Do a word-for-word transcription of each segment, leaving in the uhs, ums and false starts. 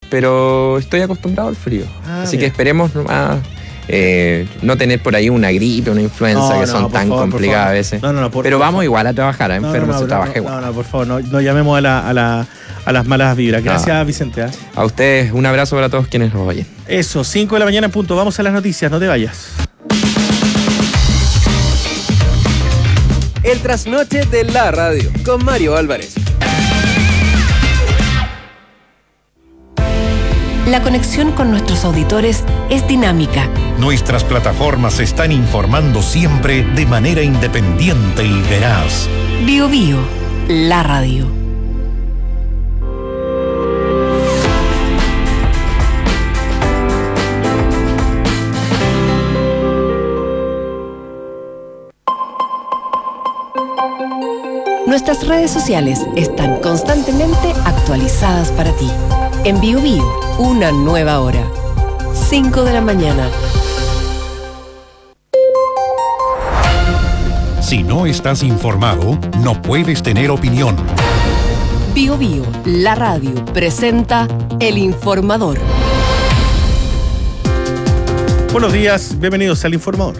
pero estoy acostumbrado al frío. Ah, así bien. Que esperemos nomás eh, no tener por ahí una gripe, una influenza, no, que son no, tan favor, complicadas a veces. No, no, no, por, pero por vamos favor. Igual a trabajar, a enfermos no, no, no, se trabaja no, igual. No, no, por favor, no, no llamemos a, la, a, la, a las malas vibras. Gracias, no. Vicente. ¿eh? A ustedes, un abrazo para todos quienes nos oyen. Eso, cinco de la mañana en punto. Vamos a las noticias, no te vayas. El trasnoche de la radio, con Mario Álvarez. La conexión con nuestros auditores es dinámica. Nuestras plataformas están informando siempre de manera independiente y veraz. Bio Bio, la radio. Nuestras redes sociales están constantemente actualizadas para ti. En Bio Bio, una nueva hora. cinco de la mañana. Si no estás informado, no puedes tener opinión. Bio Bio, la radio, presenta El Informador. Buenos días, bienvenidos al Informador.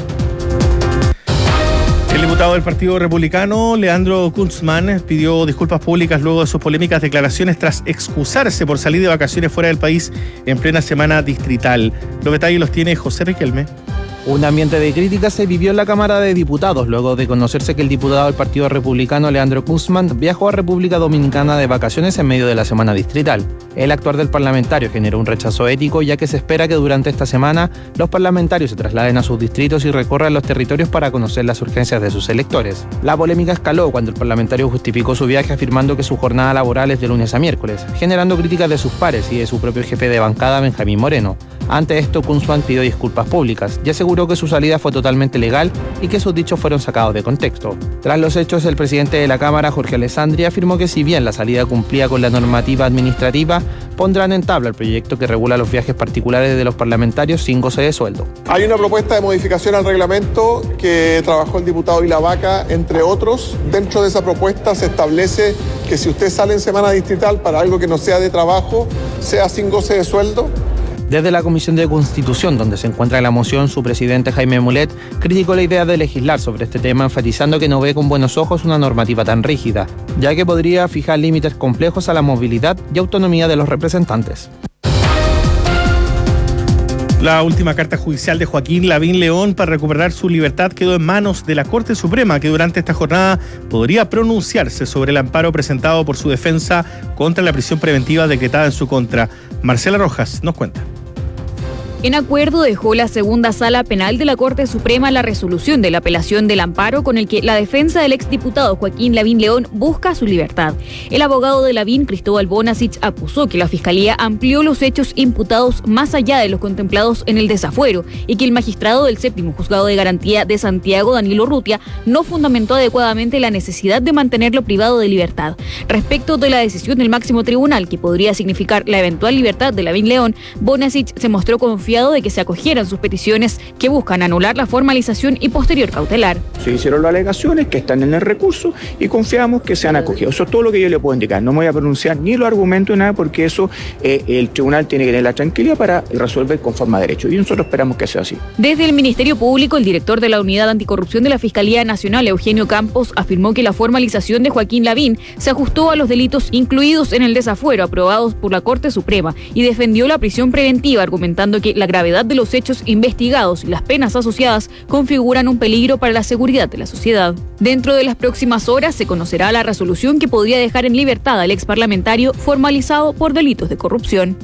El diputado del Partido Republicano, Leandro Kuntzmann, pidió disculpas públicas luego de sus polémicas declaraciones tras excusarse por salir de vacaciones fuera del país en plena semana distrital. Los detalles los tiene José Riquelme. Un ambiente de crítica se vivió en la Cámara de Diputados luego de conocerse que el diputado del Partido Republicano, Leandro Kuntzmann, viajó a República Dominicana de vacaciones en medio de la semana distrital. El actuar del parlamentario generó un rechazo ético, ya que se espera que durante esta semana los parlamentarios se trasladen a sus distritos y recorran los territorios para conocer las urgencias de sus electores. La polémica escaló cuando el parlamentario justificó su viaje afirmando que su jornada laboral es de lunes a miércoles, generando críticas de sus pares y de su propio jefe de bancada, Benjamín Moreno. Ante esto, Kuntzmann pidió disculpas públicas y aseguró que su salida fue totalmente legal y que sus dichos fueron sacados de contexto. Tras los hechos, el presidente de la Cámara, Jorge Alessandri, afirmó que si bien la salida cumplía con la normativa administrativa, pondrán en tabla el proyecto que regula los viajes particulares de los parlamentarios sin goce de sueldo. Hay una propuesta de modificación al reglamento que trabajó el diputado Vilavaca, entre otros. Dentro de esa propuesta se establece que si usted sale en semana distrital para algo que no sea de trabajo, sea sin goce de sueldo. Desde la Comisión de Constitución, donde se encuentra la moción, su presidente Jaime Mulet criticó la idea de legislar sobre este tema, enfatizando que no ve con buenos ojos una normativa tan rígida, ya que podría fijar límites complejos a la movilidad y autonomía de los representantes. La última carta judicial de Joaquín Lavín León para recuperar su libertad quedó en manos de la Corte Suprema, que durante esta jornada podría pronunciarse sobre el amparo presentado por su defensa contra la prisión preventiva decretada en su contra. Marcela Rojas nos cuenta. En acuerdo dejó la segunda sala penal de la Corte Suprema la resolución de la apelación del amparo con el que la defensa del exdiputado Joaquín Lavín León busca su libertad. El abogado de Lavín, Cristóbal Bonasich, acusó que la Fiscalía amplió los hechos imputados más allá de los contemplados en el desafuero y que el magistrado del séptimo Juzgado de Garantía de Santiago, Danilo Urrutia, no fundamentó adecuadamente la necesidad de mantenerlo privado de libertad. Respecto de la decisión del máximo tribunal, que podría significar la eventual libertad de Lavín León, Bonasich se mostró confiado de que se acogieran sus peticiones que buscan anular la formalización y posterior cautelar. Se hicieron las alegaciones que están en el recurso y confiamos que se han acogido. Eso es todo lo que yo le puedo indicar. No me voy a pronunciar ni los argumentos ni nada porque eso eh, el tribunal tiene que tener la tranquilidad para resolver conforme a derecho y nosotros esperamos que sea así. Desde el Ministerio Público, el director de la Unidad Anticorrupción de la Fiscalía Nacional, Eugenio Campos, afirmó que la formalización de Joaquín Lavín se ajustó a los delitos incluidos en el desafuero aprobados por la Corte Suprema y defendió la prisión preventiva, argumentando que la gravedad de los hechos investigados y las penas asociadas configuran un peligro para la seguridad de la sociedad. Dentro de las próximas horas se conocerá la resolución que podría dejar en libertad al exparlamentario formalizado por delitos de corrupción.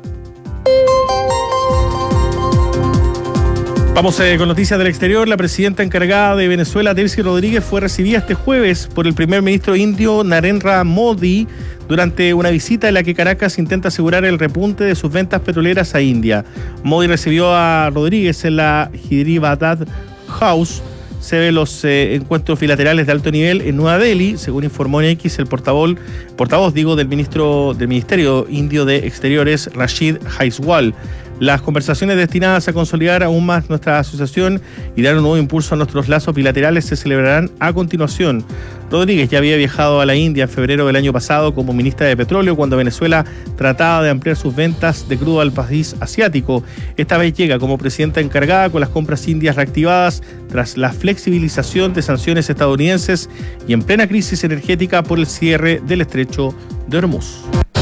Vamos eh, con noticias del exterior. La presidenta encargada de Venezuela, Delcy Rodríguez, fue recibida este jueves por el primer ministro indio Narendra Modi durante una visita en la que Caracas intenta asegurar el repunte de sus ventas petroleras a India. Modi recibió a Rodríguez en la Hyderabad House, sede de los eh, encuentros bilaterales de alto nivel en Nueva Delhi, según informó en X el portavoz, portavoz digo, del ministro del Ministerio Indio de Exteriores, Rashid Jaiswal. Las conversaciones destinadas a consolidar aún más nuestra asociación y dar un nuevo impulso a nuestros lazos bilaterales se celebrarán a continuación. Rodríguez ya había viajado a la India en febrero del año pasado como ministra de Petróleo cuando Venezuela trataba de ampliar sus ventas de crudo al país asiático. Esta vez llega como presidenta encargada con las compras indias reactivadas tras la flexibilización de sanciones estadounidenses y en plena crisis energética por el cierre del estrecho de Hormuz.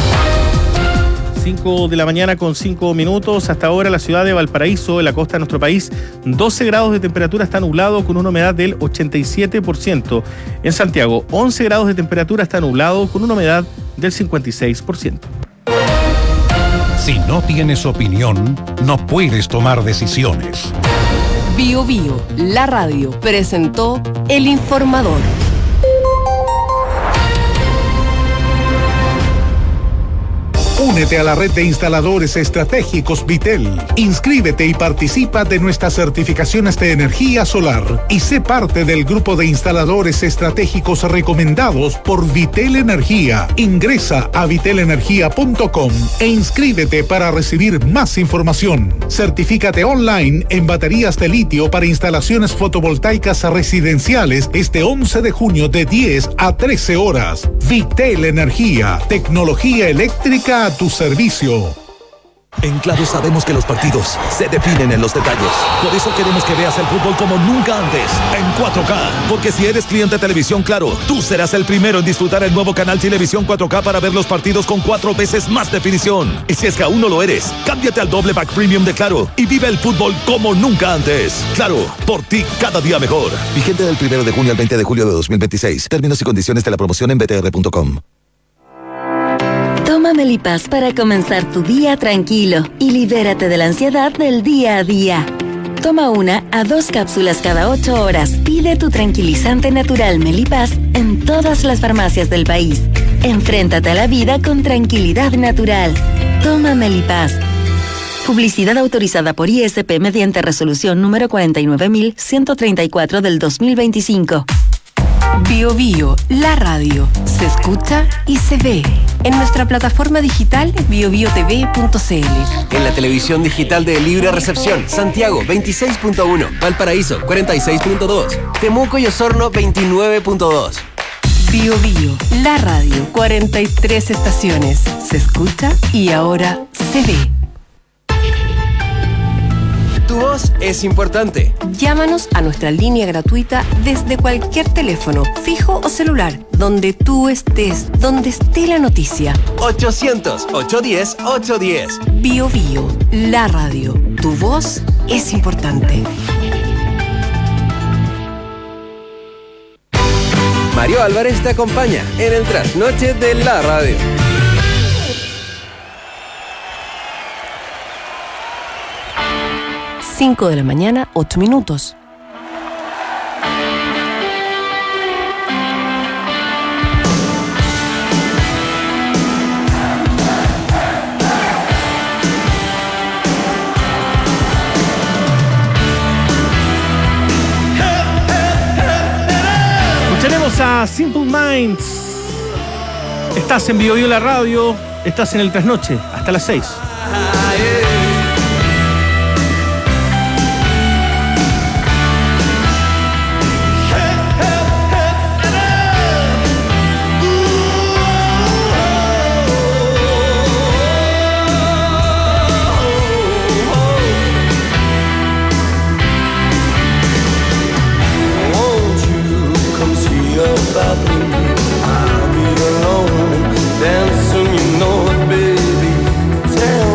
cinco de la mañana con cinco minutos. Hasta ahora la ciudad de Valparaíso, en la costa de nuestro país, doce grados de temperatura, está nublado con una humedad del ochenta y siete por ciento. En Santiago, once grados de temperatura, está nublado con una humedad del cincuenta y seis por ciento. Si no tienes opinión, no puedes tomar decisiones. Bio Bio, la radio, presentó El Informador. Únete a la red de instaladores estratégicos Vitel. Inscríbete y participa de nuestras certificaciones de energía solar y sé parte del grupo de instaladores estratégicos recomendados por Vitel Energía. Ingresa a vitel energía punto com e inscríbete para recibir más información. Certifícate online en baterías de litio para instalaciones fotovoltaicas residenciales este once de junio de diez a trece horas. Vitel Energía, tecnología eléctrica a tu servicio. En Claro sabemos que los partidos se definen en los detalles. Por eso queremos que veas el fútbol como nunca antes, en cuatro K. Porque si eres cliente de Televisión Claro, tú serás el primero en disfrutar el nuevo canal Televisión cuatro K para ver los partidos con cuatro veces más definición. Y si es que aún no lo eres, cámbiate al doble pack premium de Claro y vive el fútbol como nunca antes. Claro, por ti cada día mejor. Vigente del primero de junio al veinte de julio de dos mil veintiséis. Términos y condiciones de la promoción en b t r punto com. Toma Melipaz para comenzar tu día tranquilo y libérate de la ansiedad del día a día. Toma una a dos cápsulas cada ocho horas. Pide tu tranquilizante natural Melipaz en todas las farmacias del país. Enfréntate a la vida con tranquilidad natural. Toma Melipaz. Publicidad autorizada por I S P mediante resolución número cuarenta y nueve mil ciento treinta y cuatro del dos mil veinticinco. Bio Bio, la radio, se escucha y se ve en nuestra plataforma digital bio bio t v punto c l. En la televisión digital de Libre Recepción, Santiago veintiséis punto uno, Valparaíso cuarenta y seis punto dos, Temuco y Osorno veintinueve punto dos. Bio Bio, la radio, cuarenta y tres estaciones, se escucha y ahora se ve. Tu voz es importante. Llámanos a nuestra línea gratuita desde cualquier teléfono, fijo o celular, donde tú estés, donde esté la noticia. ochocientos, ochocientos diez, ochocientos diez. Bio Bio, la radio. Tu voz es importante. Mario Álvarez te acompaña en el trasnoche de la radio. cinco de la mañana, ocho minutos. Escucharemos a Simple Minds. Estás en Bio Bio la radio, estás en el trasnoche, hasta las seis. Dancing, you know it, baby. Tell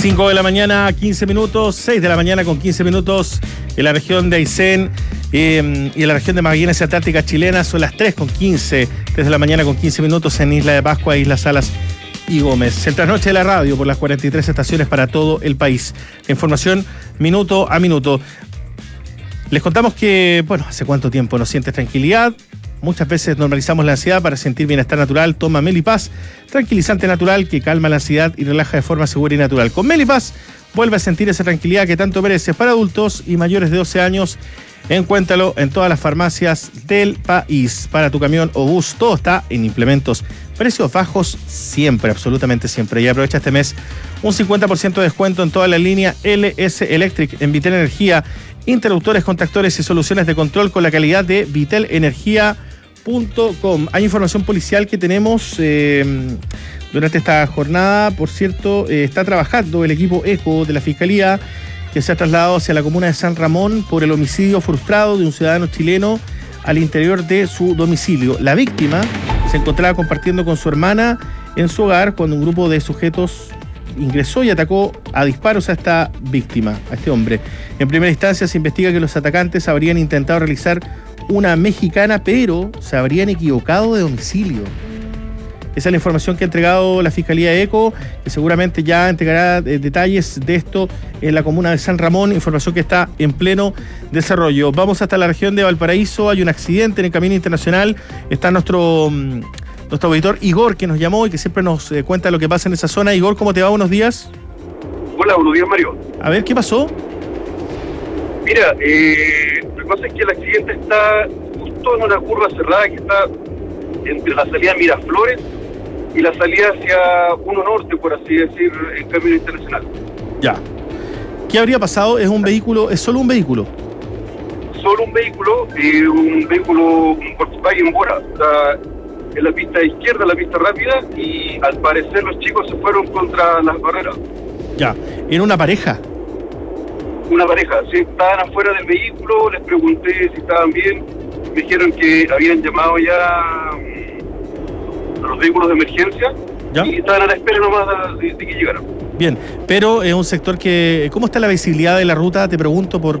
cinco de la mañana, quince minutos, seis de la mañana con quince minutos en la región de Aysén eh, y en la región de Magallanes y Antártica chilena. Son las tres con quince, tres de la mañana con quince minutos en Isla de Pascua, Islas Salas y Gómez. El trasnoche de la radio por las cuarenta y tres estaciones para todo el país. La información minuto a minuto. Les contamos que, bueno, hace cuánto tiempo no sientes tranquilidad. Muchas veces normalizamos la ansiedad para sentir bienestar natural. Toma Melipaz, tranquilizante natural que calma la ansiedad y relaja de forma segura y natural. Con Melipaz vuelve a sentir esa tranquilidad que tanto mereces. Para adultos y mayores de doce años, encuéntralo en todas las farmacias del país. Para tu camión o bus, todo está en implementos. Precios bajos siempre, absolutamente siempre. Y aprovecha este mes un cincuenta por ciento de descuento en toda la línea L S Electric en Vitel Energía. Interruptores, contactores y soluciones de control con la calidad de vitel energía punto com. Hay información policial que tenemos eh, durante esta jornada. Por cierto, eh, está trabajando el equipo ECO de la Fiscalía, que se ha trasladado hacia la comuna de San Ramón por el homicidio frustrado de un ciudadano chileno al interior de su domicilio. La víctima se encontraba compartiendo con su hermana en su hogar cuando un grupo de sujetos ingresó y atacó a disparos a esta víctima, a este hombre. En primera instancia se investiga que los atacantes habrían intentado realizar una mexicana, pero se habrían equivocado de domicilio. Esa es la información que ha entregado la Fiscalía ECO, que seguramente ya entregará eh, detalles de esto en la comuna de San Ramón, información que está en pleno desarrollo. Vamos hasta la región de Valparaíso, hay un accidente en el camino internacional, está nuestro... Mmm, Nuestro auditor Igor, que nos llamó y que siempre nos eh, cuenta lo que pasa en esa zona. Igor, ¿cómo te va? Buenos días. Hola, buenos días, Mario. A ver, ¿qué pasó? Mira, eh, lo que pasa es que el accidente está justo en una curva cerrada que está entre la salida Miraflores y la salida hacia uno Norte, por así decir, en camino internacional. Ya. ¿Qué habría pasado? ¿Es un vehículo? ¿Es solo un vehículo? Solo un vehículo, eh, un vehículo, un Volkswagen Bora. Está en la pista izquierda, la pista rápida, y al parecer los chicos se fueron contra las barreras. Ya, ¿en una pareja? Una pareja, sí, estaban afuera del vehículo, les pregunté si estaban bien, me dijeron que habían llamado ya a los vehículos de emergencia. ¿Ya? Y estaban a la espera nomás de, de que llegaran. Bien, pero es un sector que... ¿Cómo está la visibilidad de la ruta? Te pregunto por...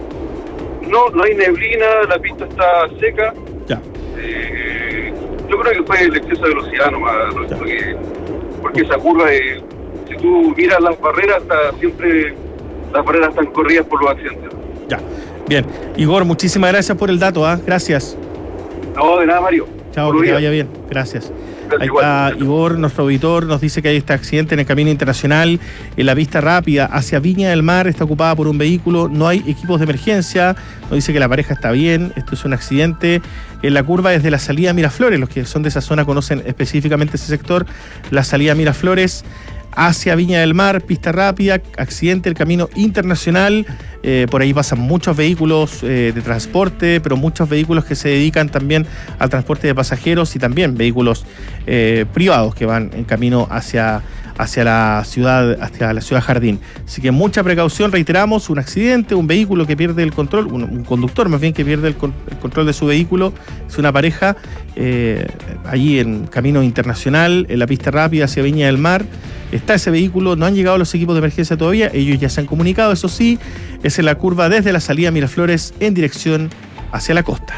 No, no hay neblina, la pista está seca. Ya. Eh, Yo creo que fue el exceso de velocidad nomás, porque, porque esa curva, de, si tú miras las barreras, está, siempre las barreras están corridas por los accidentes. Ya, bien. Igor, muchísimas gracias por el dato, ¿eh? Gracias. No, de nada, Mario. Chao, que te vaya bien. Gracias. Ahí está Igor, nuestro auditor, nos dice que hay este accidente en el camino internacional, en la pista rápida hacia Viña del Mar, está ocupada por un vehículo, no hay equipos de emergencia, nos dice que la pareja está bien, esto es un accidente en la curva desde la salida Miraflores, los que son de esa zona conocen específicamente ese sector, la salida Miraflores hacia Viña del Mar, pista rápida, accidente, el camino internacional, eh, por ahí pasan muchos vehículos eh, de transporte, pero muchos vehículos que se dedican también al transporte de pasajeros y también vehículos eh, privados que van en camino hacia, hacia la ciudad, hacia la ciudad Jardín. Así que mucha precaución, reiteramos, un accidente, un vehículo que pierde el control, un, un conductor más bien que pierde el, con, el control de su vehículo, es una pareja eh, allí en camino internacional, en la pista rápida hacia Viña del Mar. Está ese vehículo, no han llegado los equipos de emergencia todavía, ellos ya se han comunicado, eso sí, es en la curva desde la salida Miraflores en dirección hacia la costa.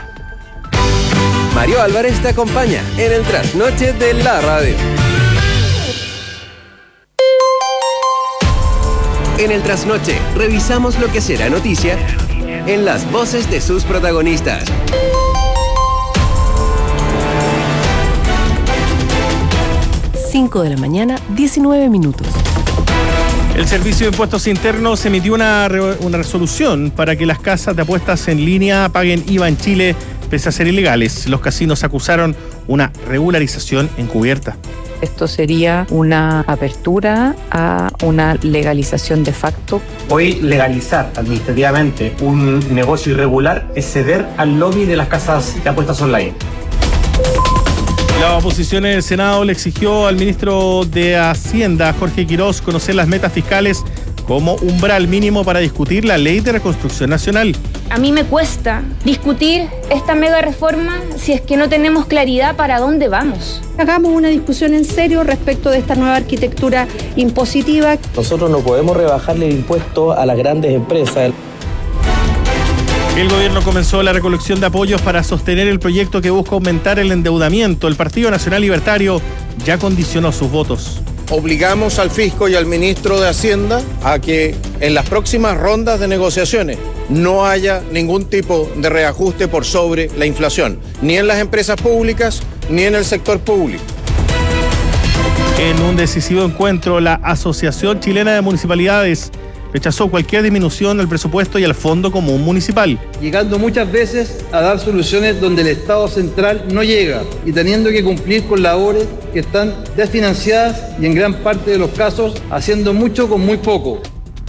Mario Álvarez te acompaña en el trasnoche de la radio. En el trasnoche revisamos lo que será noticia en las voces de sus protagonistas. cinco de la mañana, diecinueve minutos. El Servicio de Impuestos Internos emitió una, re- una resolución para que las casas de apuestas en línea paguen I V A en Chile pese a ser ilegales. Los casinos acusaron una regularización encubierta. Esto sería una apertura a una legalización de facto. Hoy legalizar administrativamente un negocio irregular es ceder al lobby de las casas de apuestas online. La oposición en el Senado le exigió al ministro de Hacienda, Jorge Quirós, conocer las metas fiscales como umbral mínimo para discutir la ley de reconstrucción nacional. A mí me cuesta discutir esta mega reforma si es que no tenemos claridad para dónde vamos. Hagamos una discusión en serio respecto de esta nueva arquitectura impositiva. Nosotros no podemos rebajarle el impuesto a las grandes empresas. El gobierno comenzó la recolección de apoyos para sostener el proyecto que busca aumentar el endeudamiento. El Partido Nacional Libertario ya condicionó sus votos. Obligamos al fisco y al ministro de Hacienda a que en las próximas rondas de negociaciones no haya ningún tipo de reajuste por sobre la inflación, ni en las empresas públicas ni en el sector público. En un decisivo encuentro, la Asociación Chilena de Municipalidades rechazó cualquier disminución del presupuesto y al Fondo Común Municipal. Llegando muchas veces a dar soluciones donde el Estado central no llega y teniendo que cumplir con labores que están desfinanciadas y en gran parte de los casos haciendo mucho con muy poco.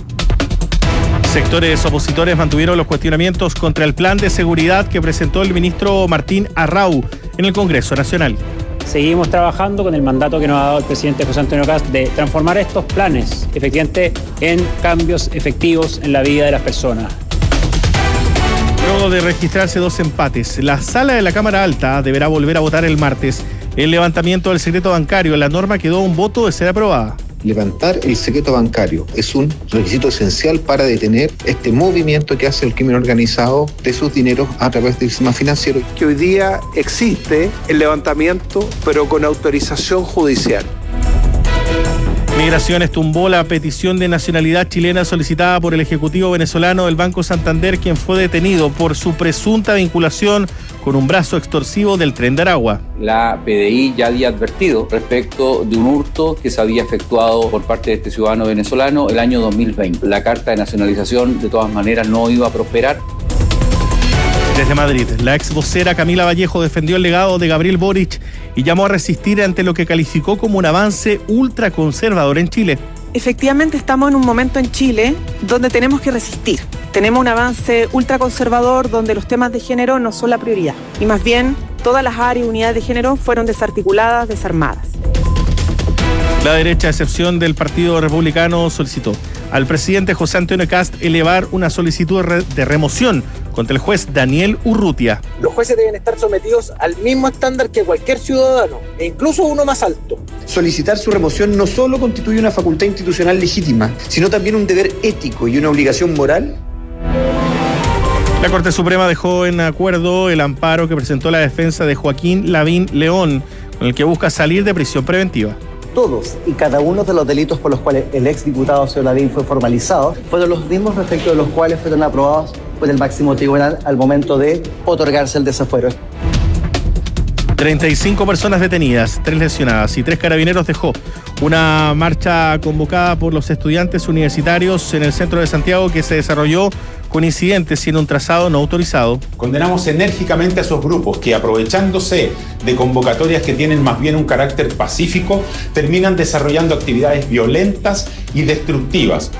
Sectores opositores mantuvieron los cuestionamientos contra el plan de seguridad que presentó el ministro Martín Arrau en el Congreso Nacional. Seguimos trabajando con el mandato que nos ha dado el presidente José Antonio Kast de transformar estos planes efectivamente en cambios efectivos en la vida de las personas. Luego de registrarse dos empates, la sala de la Cámara Alta deberá volver a votar el martes el levantamiento del secreto bancario. La norma quedó a un voto de ser aprobada. Levantar el secreto bancario es un requisito esencial para detener este movimiento que hace el crimen organizado de sus dineros a través del sistema financiero. Que hoy día existe el levantamiento, pero con autorización judicial. Migraciones tumbó la petición de nacionalidad chilena solicitada por el ejecutivo venezolano del Banco Santander, quien fue detenido por su presunta vinculación con un brazo extorsivo del Tren de Aragua. La P D I ya había advertido respecto de un hurto que se había efectuado por parte de este ciudadano venezolano el año dos mil veinte. La carta de nacionalización de todas maneras no iba a prosperar. Desde Madrid, la ex vocera Camila Vallejo defendió el legado de Gabriel Boric y llamó a resistir ante lo que calificó como un avance ultraconservador en Chile. Efectivamente estamos en un momento en Chile donde tenemos que resistir. Tenemos un avance ultraconservador donde los temas de género no son la prioridad y más bien todas las áreas y unidades de género fueron desarticuladas, desarmadas. La derecha, a excepción del Partido Republicano, solicitó al presidente José Antonio Kast elevar una solicitud de remoción contra el juez Daniel Urrutia. Los jueces deben estar sometidos al mismo estándar que cualquier ciudadano, e incluso uno más alto. Solicitar su remoción no solo constituye una facultad institucional legítima, sino también un deber ético y una obligación moral. La Corte Suprema dejó en acuerdo el amparo que presentó la defensa de Joaquín Lavín León, con el que busca salir de prisión preventiva. Todos y cada uno de los delitos por los cuales el exdiputado señor Lavín fue formalizado fueron los mismos respecto de los cuales fueron aprobados por el máximo tribunal al momento de otorgarse el desafuero. treinta y cinco personas detenidas, tres lesionadas y tres carabineros dejó una marcha convocada por los estudiantes universitarios en el centro de Santiago que se desarrolló con incidentes y en un trazado no autorizado. Condenamos enérgicamente a esos grupos que, aprovechándose de convocatorias que tienen más bien un carácter pacífico, terminan desarrollando actividades violentas y destructivas.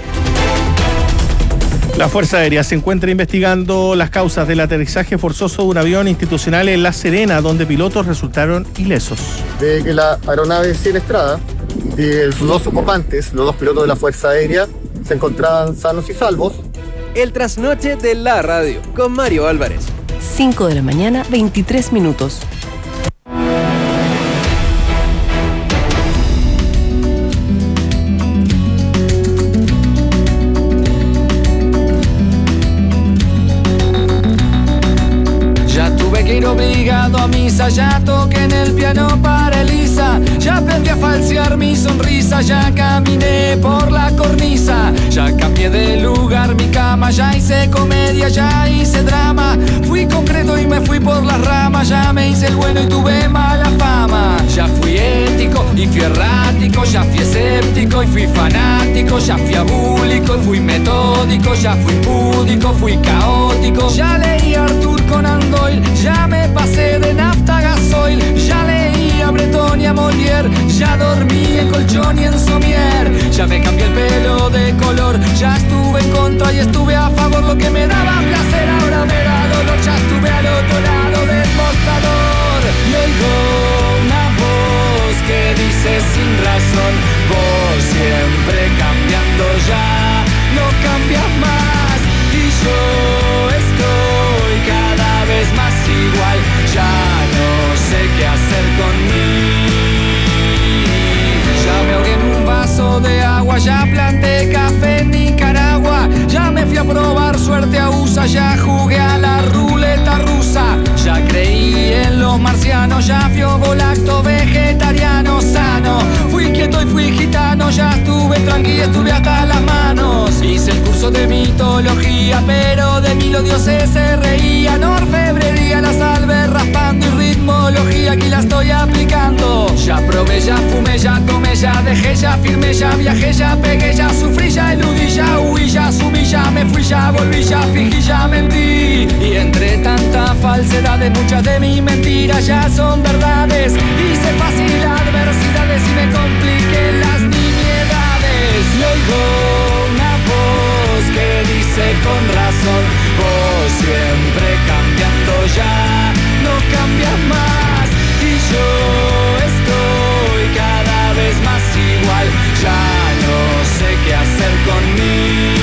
La Fuerza Aérea se encuentra investigando las causas del aterrizaje forzoso de un avión institucional en La Serena, donde pilotos resultaron ilesos. De que la aeronave Cinestrada y sus dos ocupantes, los dos pilotos de la Fuerza Aérea, se encontraban sanos y salvos. El trasnoche de la radio, con Mario Álvarez. cinco de la mañana, veintitrés minutos. Obligado a misa, ya toqué en el piano para Elisa, ya aprendí a falsear mi sonrisa, ya caminé por la cornisa, ya cambié de lugar mi cama, ya hice comedia, ya hice drama, fui concreto y me fui por las ramas, ya me hice el bueno y tuve mala fama, ya fui ético y fui errático, ya fui escéptico y fui fanático, ya fui abúlico y fui metódico, ya fui púdico, fui caótico, ya leí a Arthur Conan Doyle, ya me pasé de nafta a gasoil, ya leí a Breton y a Molière, ya dormí en colchón y en somier, ya me cambié el pelo de color, ya estuve en contra y estuve a favor, lo que me daba placer ahora me da dolor, ya estuve al otro lado del mostrador, y oigo una voz que dice sin razón, vos siempre cambiando ya, no cambias más, y yo estoy vegano, ya fui volacto, vegetariano, sano. Fui quieto y fui gitano, ya estuve tranqui, estuve hasta las manos. Hice el curso de mitología, pero de mí los dioses se reían. Orfebrería, la salve raspando y ritmología, aquí la estoy aplicando. Ya probé, ya fumé, ya tomé, ya dejé, ya firmé, ya viajé, ya pegué, ya sufrí, ya eludí, ya huí, ya asumí, ya me fui, ya volví, ya fingí, ya mentí. Y entre tanta falsedades, muchas de mis mentiras ya son verdades. Hice fácil adversidades y me compliqué las nimiedades. Y oigo una voz que dice con razón: vos siempre cambiando, ya no cambias más. Y yo estoy cada vez más igual, ya no sé qué hacer conmigo.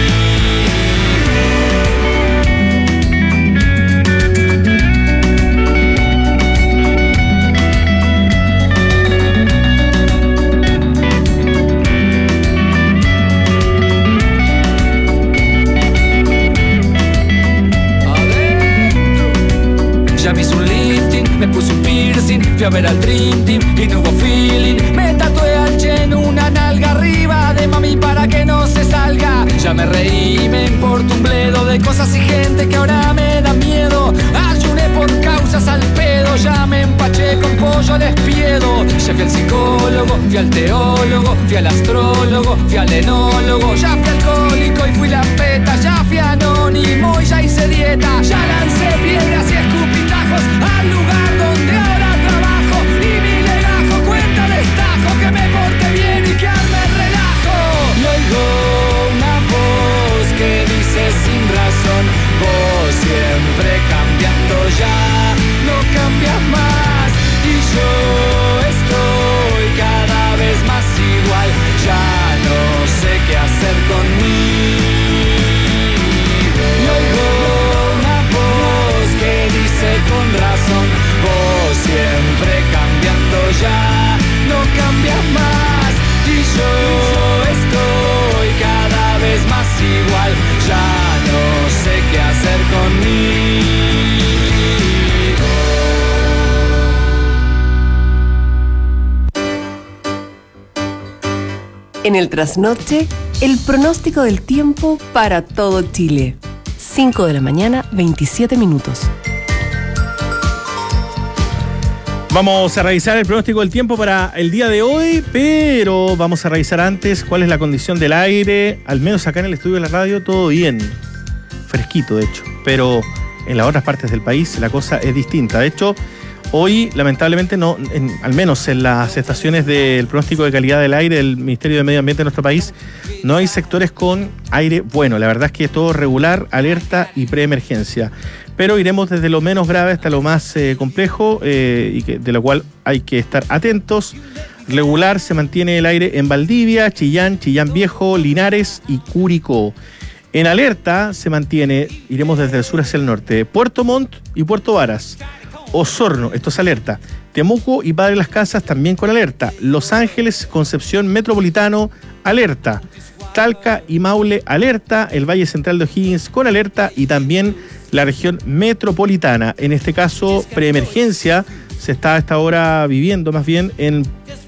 Me puse un piercing, fui a ver al Dream Team y no hubo feeling. Me tatué al Chen una nalga arriba de mami para que no se salga. Ya me reí, me importa un bledo de cosas y gente que ahora me da miedo. Ayuné por causas al pedo, ya me empaché con pollo despiedo. Ya fui al psicólogo, fui al teólogo, fui al astrólogo, fui al enólogo. Ya fui alcohólico y fui la peta, ya fui anónimo y ya hice dieta. Ya lancé piedras y escupitajos al lugar donde ahora trabajo. Y mi legajo cuenta destajo que me porte bien y que arme el relajo. Y oigo una voz que dice sin razón: vos siempre cambiando, ya no cambias más. Y yo estoy cada vez más igual, ya no sé qué hacer conmigo. Y oigo una voz que dice con razón: vos siempre cambiando, ya no cambias más. Y yo estoy cada vez más igual, ya no sé qué hacer conmigo. En el trasnoche, el pronóstico del tiempo para todo Chile. cinco de la mañana, veintisiete minutos. Vamos a revisar el pronóstico del tiempo para el día de hoy, pero vamos a revisar antes cuál es la condición del aire. Al menos acá en el estudio de la radio todo bien, fresquito de hecho, pero en las otras partes del país la cosa es distinta. De hecho, hoy lamentablemente no, en, al menos en las estaciones del pronóstico de calidad del aire del Ministerio de Medio Ambiente de nuestro país, no hay sectores con aire bueno. La verdad es que es todo regular, alerta y preemergencia. Pero iremos desde lo menos grave hasta lo más eh, complejo eh, y que, de lo cual hay que estar atentos. Regular se mantiene el aire en Valdivia, Chillán, Chillán Viejo, Linares y Curicó. En alerta se mantiene, iremos desde el sur hacia el norte, Puerto Montt y Puerto Varas. Osorno, esto es alerta. Temuco y Padre Las Casas también con alerta. Los Ángeles, Concepción Metropolitano, alerta. Talca y Maule, alerta. El Valle Central de O'Higgins con alerta y también la región metropolitana. En este caso, preemergencia se está a esta hora viviendo más bien en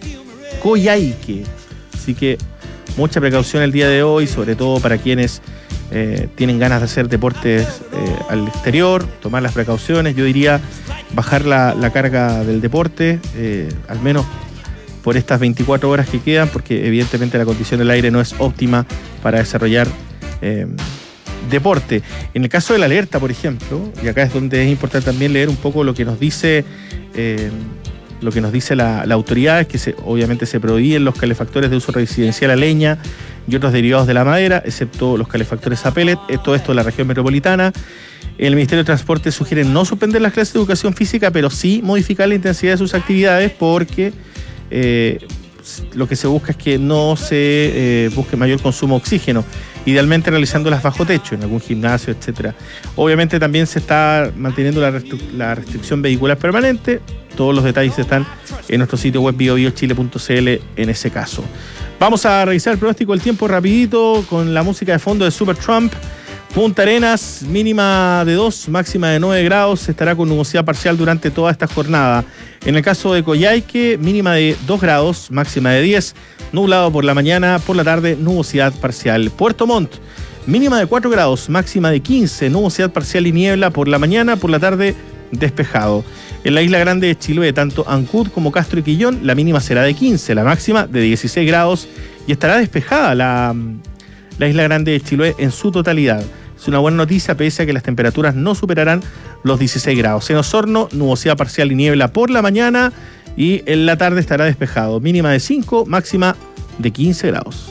Coyhaique. Así que mucha precaución el día de hoy, sobre todo para quienes eh, tienen ganas de hacer deportes eh, al exterior, tomar las precauciones. Yo diría bajar la, la carga del deporte, eh, al menos por estas veinticuatro horas que quedan, porque evidentemente la condición del aire no es óptima para desarrollar eh, deporte. En el caso de la alerta, por ejemplo, y acá es donde es importante también leer un poco lo que nos dice eh, lo que nos dice la, la autoridad, es que se, obviamente se prohíben los calefactores de uso residencial a leña y otros derivados de la madera, excepto los calefactores a pellet, todo esto en la región metropolitana. El Ministerio de Transporte sugiere no suspender las clases de educación física, pero sí modificar la intensidad de sus actividades, porque eh, lo que se busca es que no se eh, busque mayor consumo de oxígeno, idealmente realizándolas bajo techo, en algún gimnasio, etcétera. Obviamente también se está manteniendo la, restri- la restricción vehicular permanente. Todos los detalles están en nuestro sitio web bio bio chile punto c l en ese caso. Vamos a revisar el pronóstico del tiempo rapidito con la música de fondo de Supertramp Punta Arenas, mínima de dos, máxima de nueve grados, estará con nubosidad parcial durante toda esta jornada. En el caso de Coyhaique, mínima de dos grados, máxima de diez, nublado por la mañana, por la tarde, nubosidad parcial. Puerto Montt, mínima de cuatro grados, máxima de quince, nubosidad parcial y niebla por la mañana, por la tarde, despejado. En la Isla Grande de Chiloé, tanto Ancud como Castro y Quillón, la mínima será de quince, la máxima de dieciséis grados y estará despejada la, la Isla Grande de Chiloé en su totalidad. Es una buena noticia, pese a que las temperaturas no superarán los dieciséis grados. En Osorno, nubosidad parcial y niebla por la mañana y en la tarde estará despejado. Mínima de cinco, máxima de quince grados.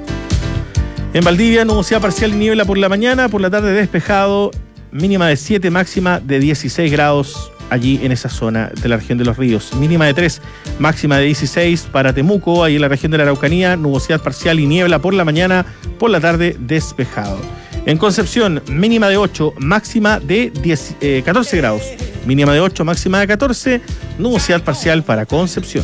En Valdivia, nubosidad parcial y niebla por la mañana, por la tarde despejado. Mínima de siete, máxima de dieciséis grados allí en esa zona de la región de los ríos. Mínima de tres, máxima de dieciséis para Temuco, ahí en la región de la Araucanía, nubosidad parcial y niebla por la mañana, por la tarde despejado. En Concepción, mínima de ocho, máxima de diez, eh, catorce grados. Mínima de ocho, máxima de catorce, nubosidad parcial para Concepción.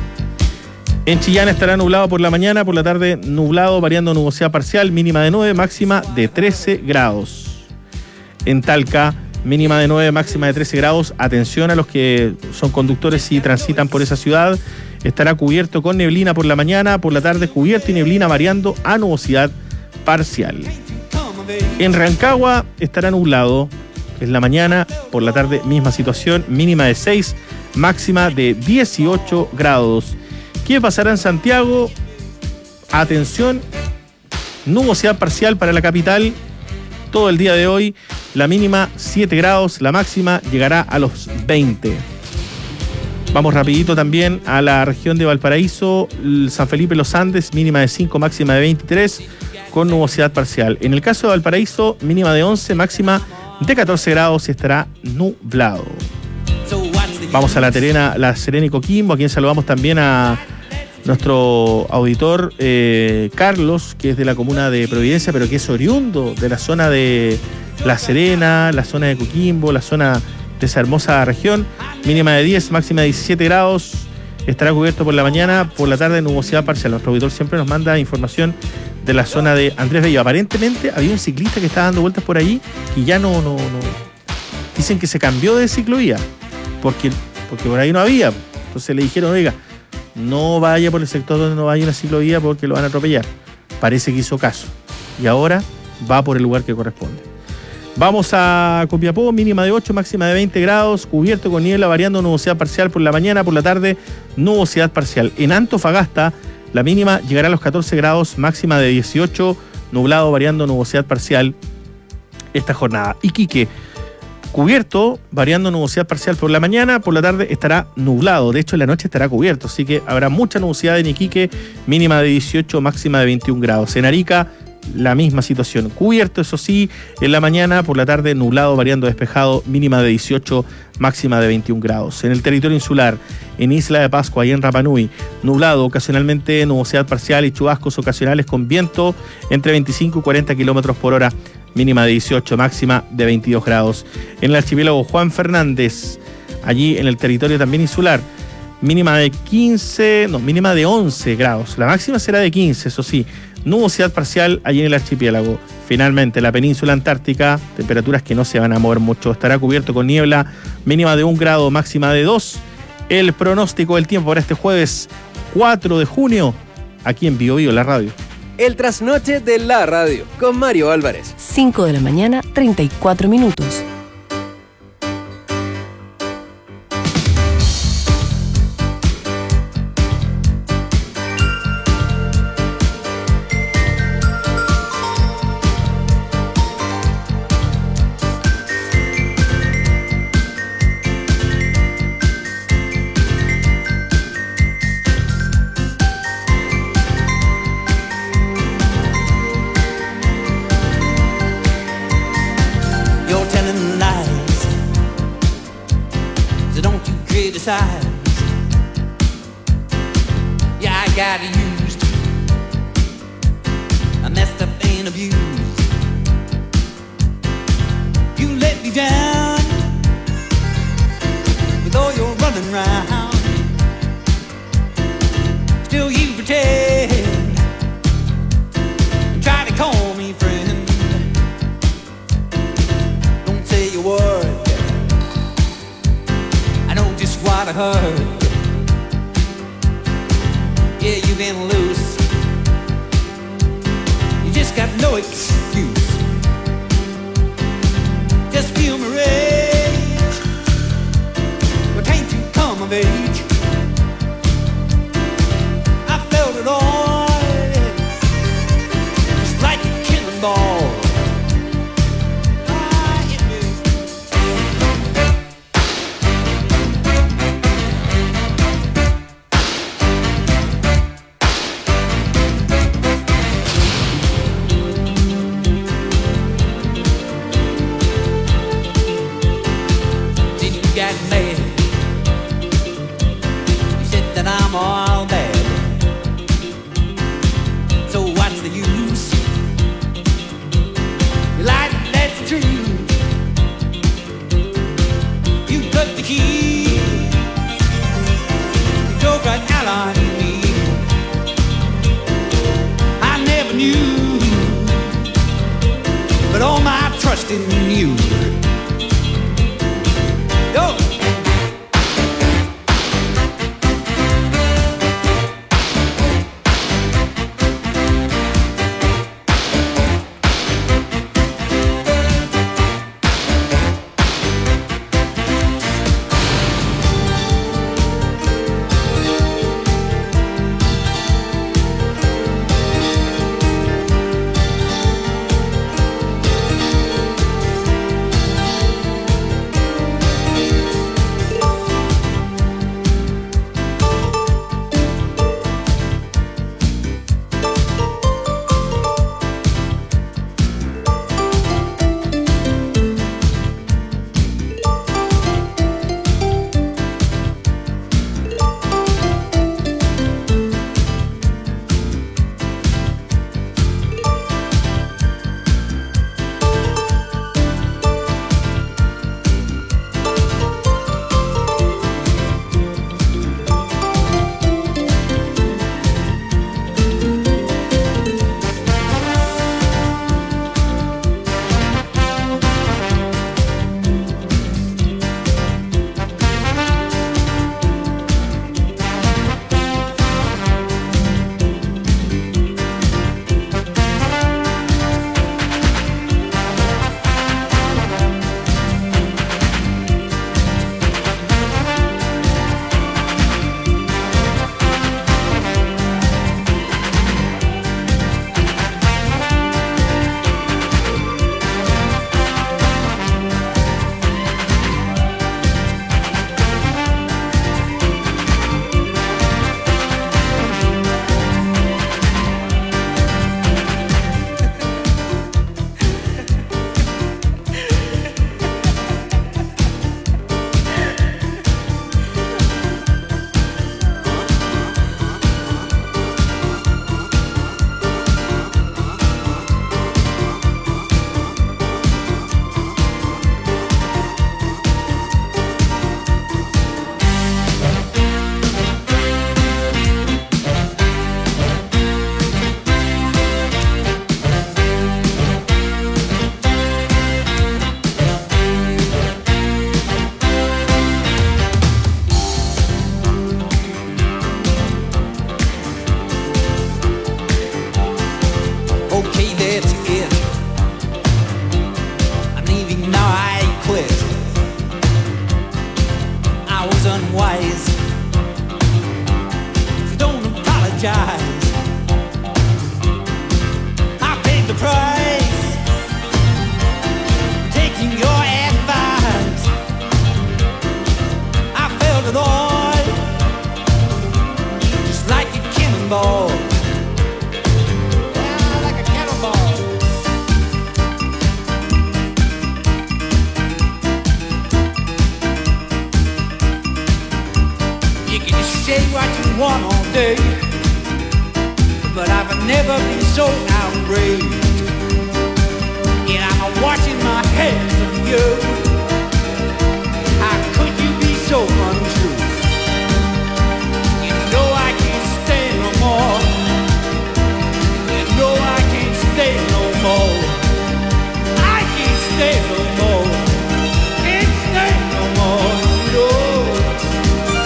En Chillán estará nublado por la mañana, por la tarde nublado, variando nubosidad parcial, mínima de nueve, máxima de trece grados. En Talca, mínima de nueve, máxima de trece grados. Atención a los que son conductores y transitan por esa ciudad. Estará cubierto con neblina por la mañana, por la tarde cubierto y neblina variando a nubosidad parcial. En Rancagua estará nublado en la mañana, por la tarde misma situación, mínima de seis, máxima de dieciocho grados. ¿Qué pasará en Santiago? Atención, nubosidad parcial para la capital todo el día de hoy, la mínima siete grados, la máxima llegará a los veinte. Vamos rapidito también a la región de Valparaíso, San Felipe Los Andes, mínima de cinco, máxima de veintitrés, con nubosidad parcial. En el caso de Valparaíso, mínima de once, máxima de catorce grados y estará nublado. Vamos a La Terena, La Serena y Coquimbo, a quien saludamos también a nuestro auditor eh, Carlos, que es de la comuna de Providencia, pero que es oriundo de la zona de La Serena, la zona de Coquimbo, la zona de esa hermosa región. Mínima de diez, máxima de diecisiete grados. Estará cubierto por la mañana, por la tarde nubosidad parcial. Nuestro auditor siempre nos manda información de la zona de Andrés Bello. Aparentemente había un ciclista que estaba dando vueltas por ahí y ya no, no, no. Dicen que se cambió de ciclovía porque, porque por ahí no había. Entonces le dijeron, oiga, no vaya por el sector donde no vaya una ciclovía porque lo van a atropellar. Parece que hizo caso. Y ahora va por el lugar que corresponde. Vamos a Copiapó, mínima de ocho, máxima de veinte grados, cubierto con niebla, variando nubosidad parcial por la mañana, por la tarde, nubosidad parcial. En Antofagasta, la mínima llegará a los catorce grados, máxima de dieciocho, nublado, variando nubosidad parcial esta jornada. Iquique, cubierto, variando nubosidad parcial por la mañana, por la tarde estará nublado. De hecho, en la noche estará cubierto, así que habrá mucha nubosidad en Iquique, mínima de dieciocho, máxima de veintiún grados. En Arica, la misma situación, cubierto eso sí, en la mañana, por la tarde nublado, variando despejado, mínima de dieciocho, máxima de veintiún grados. En el territorio insular, en Isla de Pascua y en Rapa Nui, nublado, ocasionalmente nubosidad parcial y chubascos ocasionales con viento entre veinticinco y cuarenta kilómetros por hora, mínima de dieciocho, máxima de veintidós grados. En el archipiélago Juan Fernández, allí en el territorio también insular, mínima de quince, no, mínima de once grados, la máxima será de quince, eso sí, nubosidad parcial allí en el archipiélago. Finalmente, la península antártica, temperaturas que no se van a mover mucho, estará cubierto con niebla, mínima de un grado, máxima de dos. El pronóstico del tiempo para este jueves cuatro de junio, aquí en Bio Bio, la radio. El trasnoche de la radio, con Mario Álvarez. cinco de la mañana, treinta y cuatro minutos. Yeah, I got used. I messed up and abused. You let me down with all your running round. Still you pretend and try to call me friend. lot of hurt. Yeah, you've been loose. You just got no excuse. Just feel my rage. But can't you come of age? I felt it all, just like a killing ball. I'm all bad, so what's the use? You lied, that's true. You cut the key, you drove right out on me. I never knew, but all my trust in you. Yo. Stay no more. Can't stay no more. No.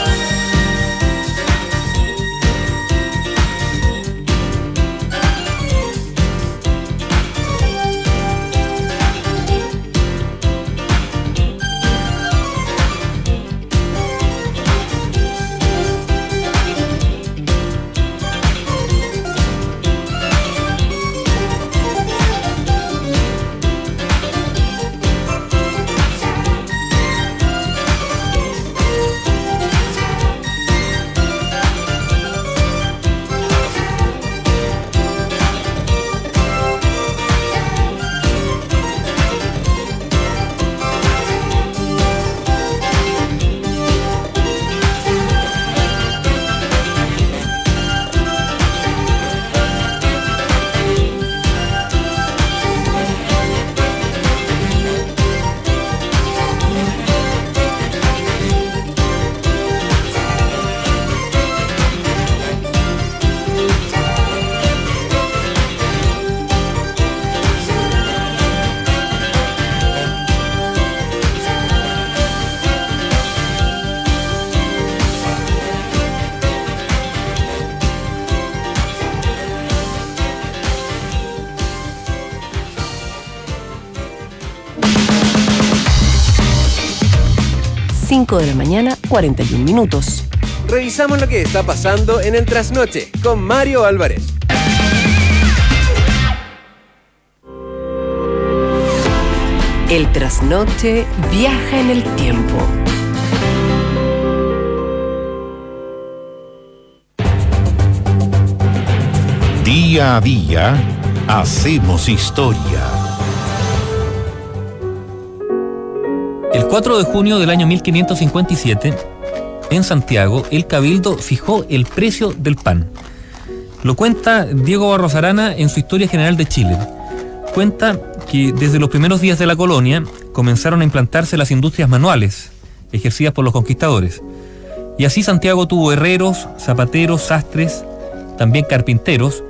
cinco de la mañana, cuarenta y un minutos. Revisamos lo que está pasando en el trasnoche con Mario Álvarez. El trasnoche viaja en el tiempo. Día a día, hacemos historia. El cuatro de junio del año mil quinientos cincuenta y siete, en Santiago, el Cabildo fijó el precio del pan. Lo cuenta Diego Barros Arana en su Historia General de Chile. Cuenta que desde los primeros días de la colonia comenzaron a implantarse las industrias manuales, ejercidas por los conquistadores. Y así Santiago tuvo herreros, zapateros, sastres, también carpinteros,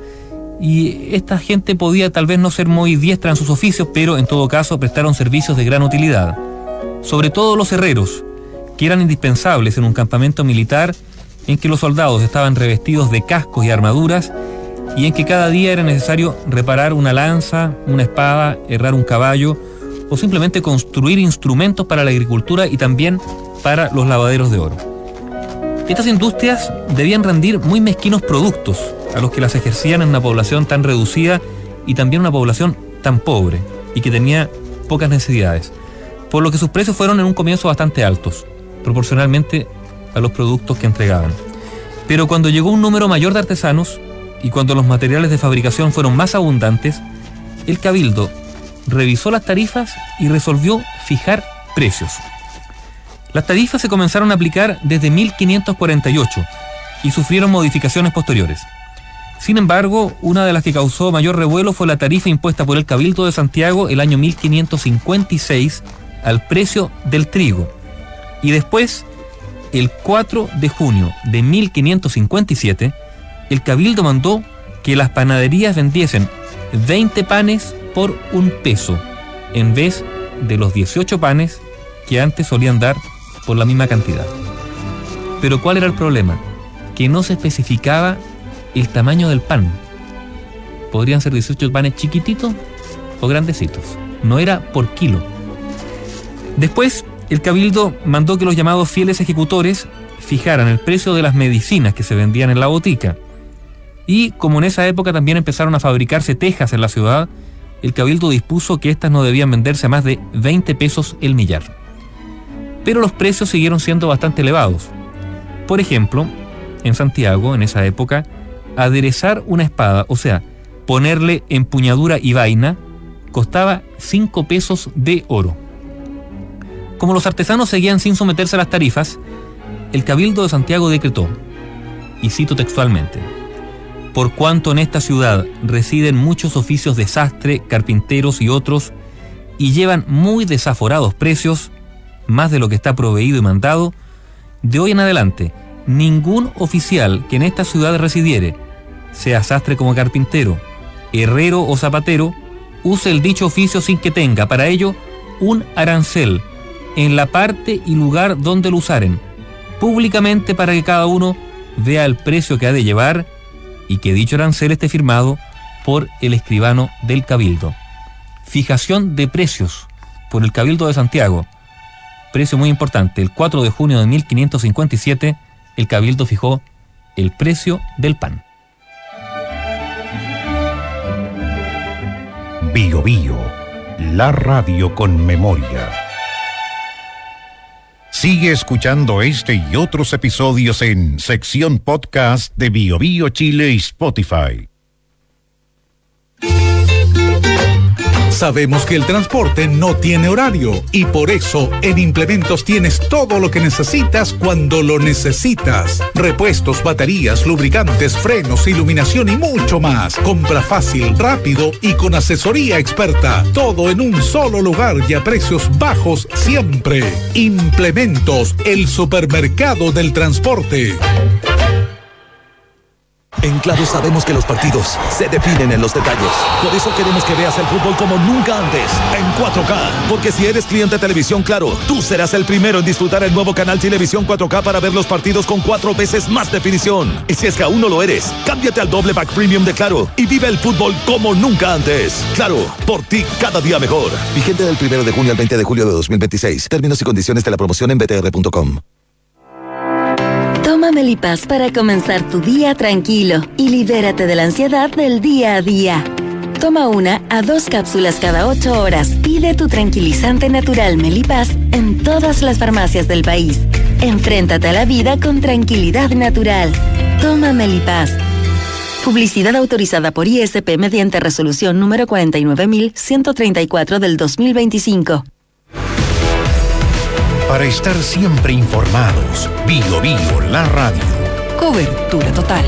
y esta gente podía tal vez no ser muy diestra en sus oficios, pero en todo caso prestaron servicios de gran utilidad. Sobre todo los herreros, que eran indispensables en un campamento militar en que los soldados estaban revestidos de cascos y armaduras y en que cada día era necesario reparar una lanza, una espada, herrar un caballo o simplemente construir instrumentos para la agricultura y también para los lavaderos de oro. Estas industrias debían rendir muy mezquinos productos a los que las ejercían en una población tan reducida y también una población tan pobre y que tenía pocas necesidades, por lo que sus precios fueron en un comienzo bastante altos, proporcionalmente a los productos que entregaban. Pero cuando llegó un número mayor de artesanos y cuando los materiales de fabricación fueron más abundantes, el Cabildo revisó las tarifas y resolvió fijar precios. Las tarifas se comenzaron a aplicar desde mil quinientos cuarenta y ocho y sufrieron modificaciones posteriores. Sin embargo, una de las que causó mayor revuelo fue la tarifa impuesta por el Cabildo de Santiago el año mil quinientos cincuenta y seis al precio del trigo. Y después, el cuatro de junio de mil quinientos cincuenta y siete, el Cabildo mandó que las panaderías vendiesen veinte panes por un peso, en vez de los dieciocho panes que antes solían dar por la misma cantidad. Pero ¿cuál era el problema? Que no se especificaba el tamaño del pan. Podrían ser dieciocho panes chiquititos o grandecitos. No era por kilo. Después, el Cabildo mandó que los llamados fieles ejecutores fijaran el precio de las medicinas que se vendían en la botica. Y como en esa época también empezaron a fabricarse tejas en la ciudad, el Cabildo dispuso que éstas no debían venderse a más de veinte pesos el millar. Pero los precios siguieron siendo bastante elevados. Por ejemplo, en Santiago, en esa época, aderezar una espada, o sea, ponerle empuñadura y vaina, costaba cinco pesos de oro. Como los artesanos seguían sin someterse a las tarifas, el Cabildo de Santiago decretó, y cito textualmente: por cuanto en esta ciudad residen muchos oficios de sastre, carpinteros y otros, y llevan muy desaforados precios, más de lo que está proveído y mandado, de hoy en adelante, ningún oficial que en esta ciudad residiere, sea sastre como carpintero, herrero o zapatero, use el dicho oficio sin que tenga para ello un arancel en la parte y lugar donde lo usaren, públicamente para que cada uno vea el precio que ha de llevar y que dicho arancel esté firmado por el escribano del Cabildo. Fijación de precios por el Cabildo de Santiago. Precio muy importante. El cuatro de junio de mil quinientos cincuenta y siete, el Cabildo fijó el precio del pan. Bio Bio, la radio con memoria. Sigue escuchando este y otros episodios en sección podcast de Bio Bio Chile y Spotify. Sabemos que el transporte no tiene horario y por eso en Implementos tienes todo lo que necesitas cuando lo necesitas. Repuestos, baterías, lubricantes, frenos, iluminación y mucho más. Compra fácil, rápido y con asesoría experta. Todo en un solo lugar y a precios bajos siempre. Implementos, el supermercado del transporte. En Claro sabemos que los partidos se definen en los detalles. Por eso queremos que veas el fútbol como nunca antes, en cuatro K. Porque si eres cliente de Televisión Claro, tú serás el primero en disfrutar el nuevo canal Televisión cuatro K para ver los partidos con cuatro veces más definición. Y si es que aún no lo eres, cámbiate al doble pack premium de Claro y vive el fútbol como nunca antes. Claro, por ti cada día mejor. Vigente del primero de junio al veinte de julio de dos mil veintiséis. Términos y condiciones de la promoción en b t r punto com. Toma Melipaz para comenzar tu día tranquilo y libérate de la ansiedad del día a día. Toma una a dos cápsulas cada ocho horas. Pide tu tranquilizante natural Melipaz en todas las farmacias del país. Enfréntate a la vida con tranquilidad natural. Toma Melipaz. Publicidad autorizada por I S P mediante resolución número cuarenta y nueve mil ciento treinta y cuatro del dos mil veinticinco. Para estar siempre informados, Bio Bio, la radio. Cobertura total.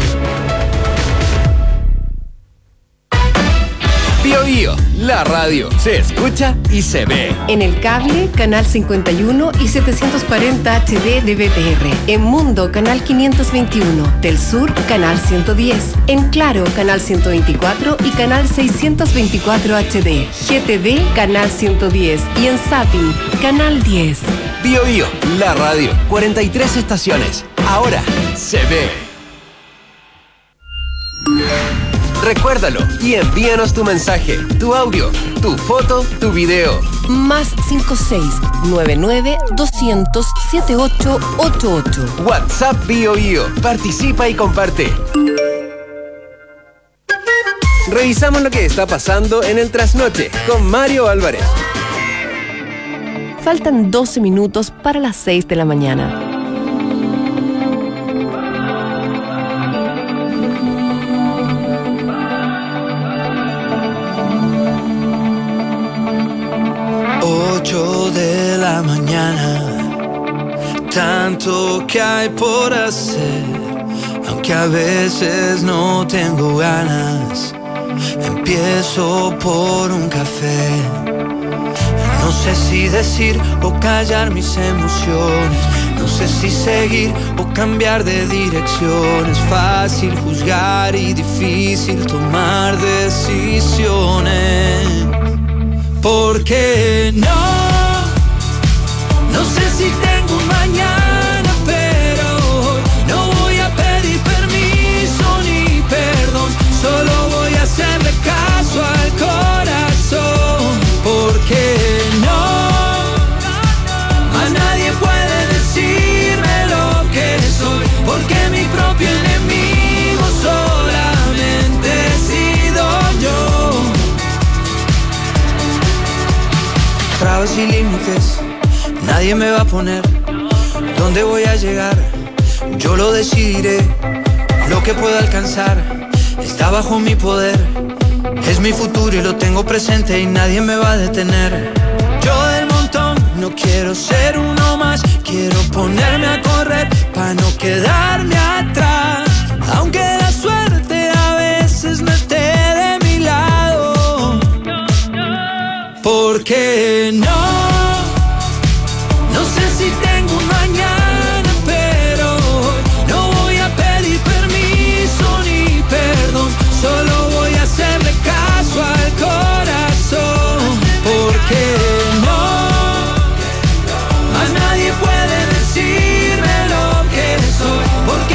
Bio Bio, la radio. Se escucha y se ve. En el cable, canal cincuenta y uno y setecientos cuarenta H D de B T R. En Mundo, canal quinientos veintiuno. Del Sur, canal ciento diez. En Claro, canal ciento veinticuatro y canal seiscientos veinticuatro H D. G T V, canal ciento diez. Y en Zapping, canal diez. Bio Bio, la radio. cuarenta y tres estaciones. Ahora se ve. Recuérdalo y envíanos tu mensaje, tu audio, tu foto, tu video. Más cinco seis nueve nueve doscientos setenta y ocho ochenta y ocho. WhatsApp Bio Bio. Participa y comparte. Revisamos lo que está pasando en el trasnoche con Mario Álvarez. Faltan doce minutos para las seis de la mañana. Ocho de la mañana, tanto que hay por hacer, aunque a veces no tengo ganas, empiezo por un café. No sé si decir o callar mis emociones, no sé si seguir o cambiar de dirección. Es fácil juzgar y difícil tomar decisiones. ¿Por qué no? No sé si tengo un mañana, pero hoy no voy a pedir permiso ni perdón. Solo voy a hacerle caso al corazón. ¿Por qué no? A nadie puede decirme lo que soy, porque mi propio enemigo solamente he sido yo. Trabas y límites, nadie me va a poner. ¿Dónde voy a llegar? Yo lo decidiré. Lo que puedo alcanzar está bajo mi poder. Es mi futuro y lo tengo presente y nadie me va a detener. Yo del montón no quiero ser uno más. Quiero ponerme a correr para no quedarme atrás. Aunque la suerte a veces no esté de mi lado. ¿Por qué no? No sé si tengo un mañana, pero hoy no voy a pedir permiso ni perdón. Solo voy a hacerle caso al corazón. ¿Por qué no? A nadie puede decirme lo que soy, porque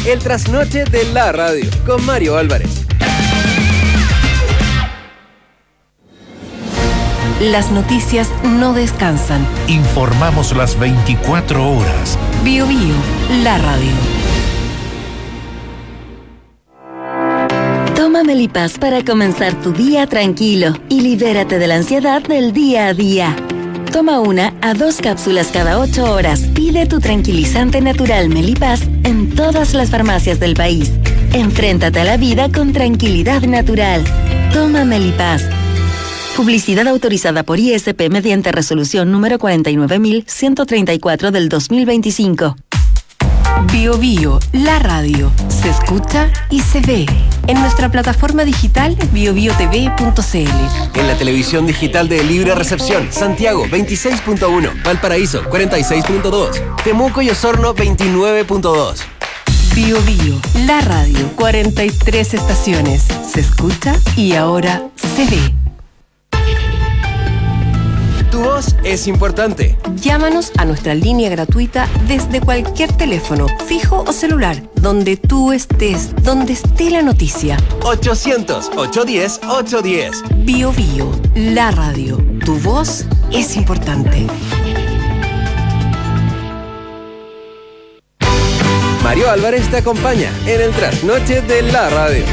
El trasnoche de la radio con Mario Álvarez. Las noticias no descansan. Informamos las veinticuatro horas. Bio Bio, la radio. Toma Melipaz para comenzar tu día tranquilo y libérate de la ansiedad del día a día. Toma una a dos cápsulas cada ocho horas. Pide tu tranquilizante natural Melipaz en todas las farmacias del país. Enfréntate a la vida con tranquilidad natural. Toma Melipaz. Publicidad autorizada por I S P mediante resolución número cuarenta y nueve mil ciento treinta y cuatro del dos mil veinticinco. Bio Bio, la radio. Se escucha y se ve. En nuestra plataforma digital bio bio t v punto c l. En la televisión digital de Libre Recepción, Santiago veintiséis punto uno, Valparaíso cuarenta y seis punto dos, Temuco y Osorno veintinueve punto dos. Bio Bio, la radio. cuarenta y tres estaciones. Se escucha y ahora se ve. Tu voz es importante. Llámanos a nuestra línea gratuita desde cualquier teléfono, fijo o celular, donde tú estés, donde esté la noticia. ochocientos, ochocientos diez, ochocientos diez. Bio Bio, la radio. Tu voz es importante. Mario Álvarez te acompaña en el trasnoche de la radio.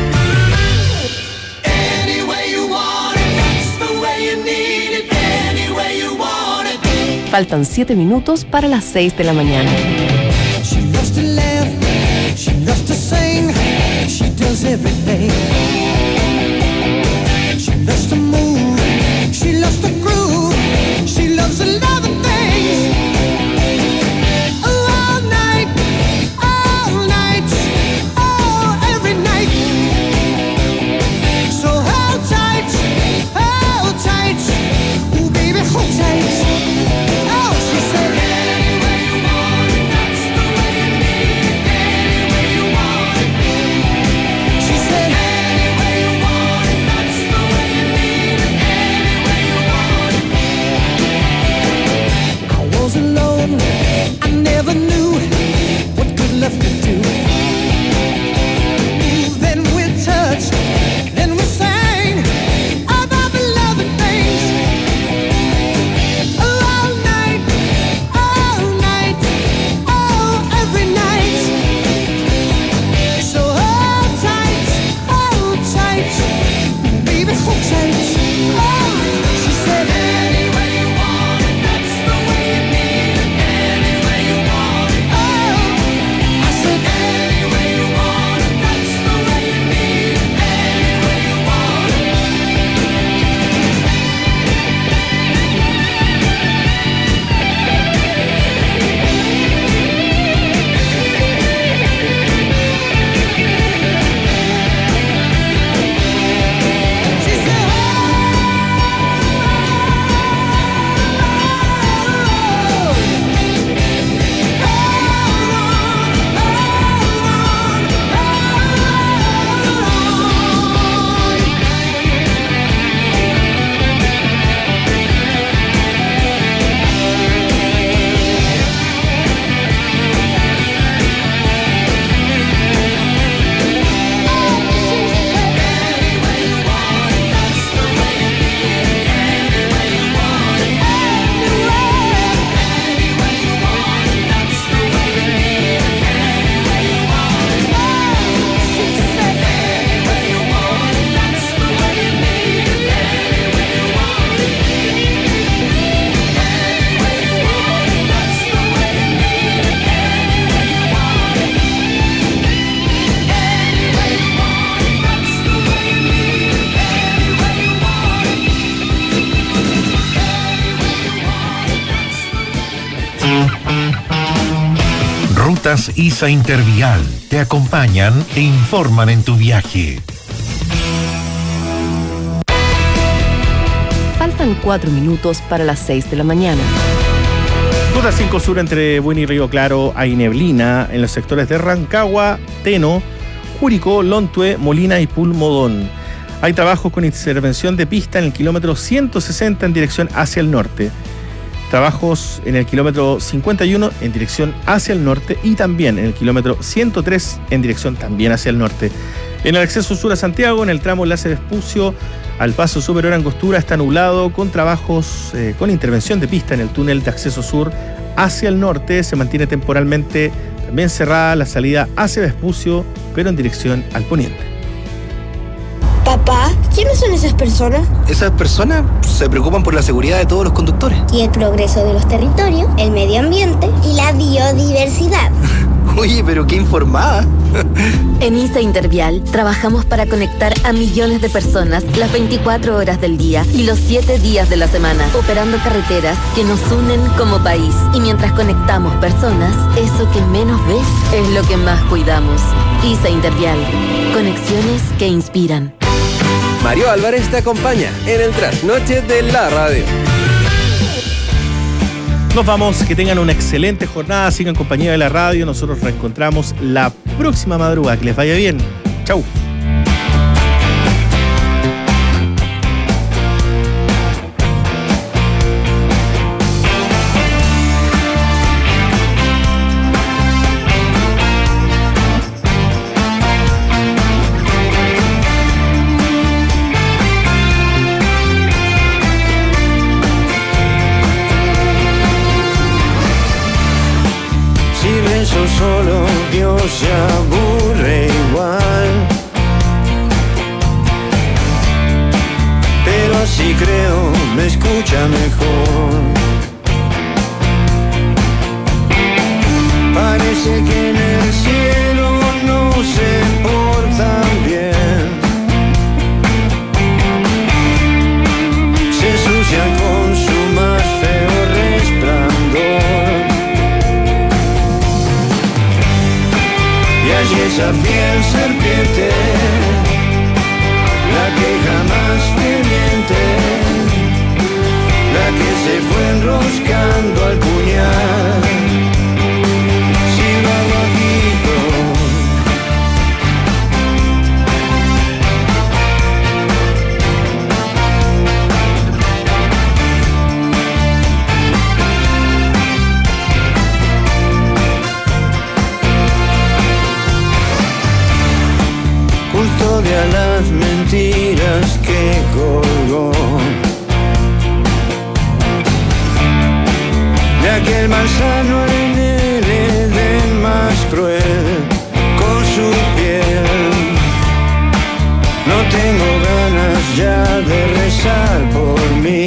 Faltan siete minutos para las seis de la mañana. She loves to laugh, she loves to sing, she does everything. She loves to move, she loves to groove, she loves a lot of things. All night, all night, oh, every night. So hold tight, hold tight, ooh baby, hold tight. I never knew what good love could do. Then we touched, then we sang about the love and things. All night, all night, oh, every night. So hold tight, hold tight, baby, hold tight. Oh, she said, any way you want it, that's the way you need it. Rutas I S A Intervial te acompañan e informan en tu viaje. Faltan cuatro minutos para las seis de la mañana. Ruta cinco Sur entre Buin y Río Claro hay neblina en los sectores de Rancagua, Teno, Curicó, Lontue, Molina y Pulmodón. Hay trabajos con intervención de pista en el kilómetro ciento sesenta en dirección hacia el norte. Trabajos en el kilómetro cincuenta y uno en dirección hacia el norte y también en el kilómetro ciento tres en dirección también hacia el norte. En el acceso sur a Santiago, en el tramo Enlace Vespucio al Paso Superior Angostura, está nublado con trabajos eh, con intervención de pista en el túnel de acceso sur hacia el norte. Se mantiene temporalmente también cerrada la salida hacia Vespucio, pero en dirección al poniente. Papá, ¿quiénes son esas personas? Esas personas se preocupan por la seguridad de todos los conductores. Y el progreso de los territorios, el medio ambiente y la biodiversidad. Oye, pero qué informada. En I S A Intervial trabajamos para conectar a millones de personas las veinticuatro horas del día y los siete días de la semana, operando carreteras que nos unen como país. Y mientras conectamos personas, eso que menos ves es lo que más cuidamos. I S A Intervial. Conexiones que inspiran. Mario Álvarez te acompaña en el trasnoche de la radio. Nos vamos, que tengan una excelente jornada, sigan en compañía de la radio. Nosotros reencontramos la próxima madrugada. Que les vaya bien. Chau. Solo Dios se aburre igual, pero así creo me escucha mejor. Parece que en el cielo no se portan bien, se ensucian con su más feo resplandor. Y esa fiel serpiente, la que jamás te miente, la que se fue enroscando al puñal, silba bajito. Custodia las mentiras que colgó de aquel manzano en el Edén más cruel con su piel. No tengo ganas ya de rezar por mí,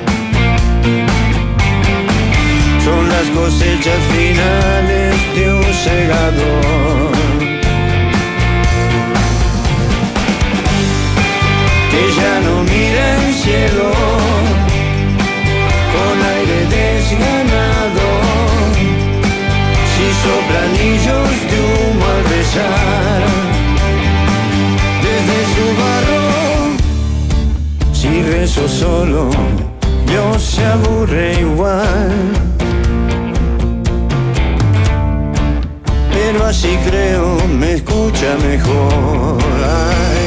son las cosechas finales de un segador que ya no mira el cielo con aire desganado, si soplan anillos de humo al besar desde su barro. Si rezo solo, Dios se aburre igual, pero así creo me escucha mejor. Ay.